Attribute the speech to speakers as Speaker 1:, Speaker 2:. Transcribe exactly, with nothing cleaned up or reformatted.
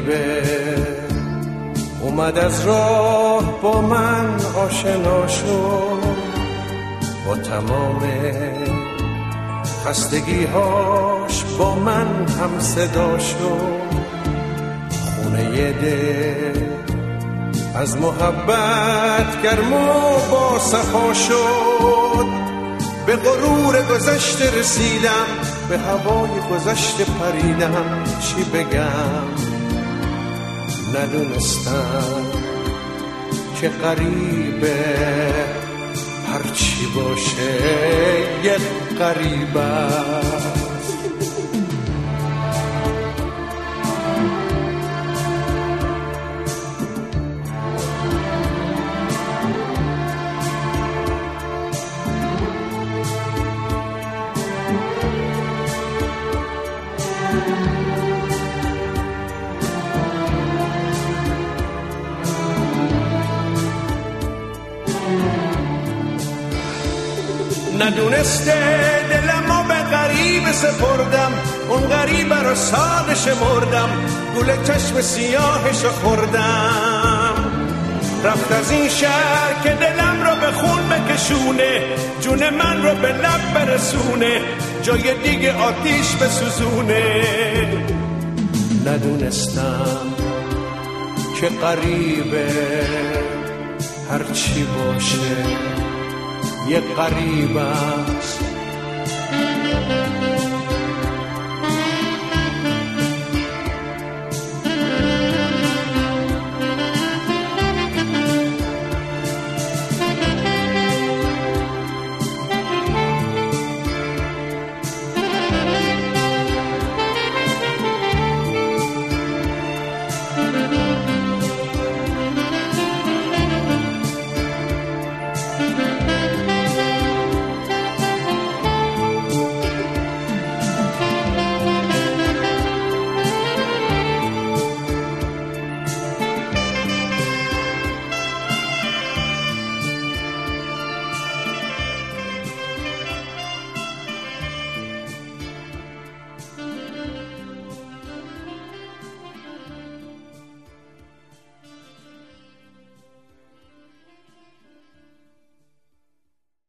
Speaker 1: غریبه اومد از راه با من آشنا شد، با تمام خستگی‌هاش با من هم صدا شد. خونه دل از محبت گرم و با صفا شد. به غرور گذشته رسیدم، به هوای گذشته پریدم. چی بگم ندونستم که غریبه هرچی باشه یک غریبه است. ندونسته دلمو به غریبه سپردم، اون غریبه رو ساده شمردم، گل چشم سیاهشو خوردم. رفت از این شهر که دلم رو به خون بکشونه، جون من رو به لب برسونه، جای دیگه آتیش بسوزونه. ندونستم که غریبه هرچی باشه یک غریبه است.